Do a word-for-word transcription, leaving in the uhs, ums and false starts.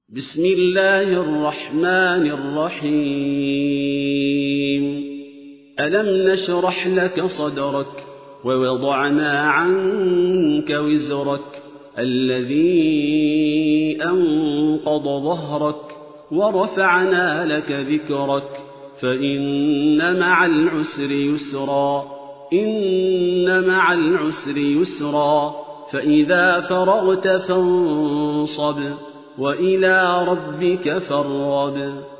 بسم الله الرحمن الرحيم ألم نشرح لك صدرك ووضعنا عنك وزرك الذي أنقض ظهرك ورفعنا لك ذكرك فإن مع العسر يسرا إن مع العسر يسرا فإذا فرغت فانصب وإلى ربك فارغب.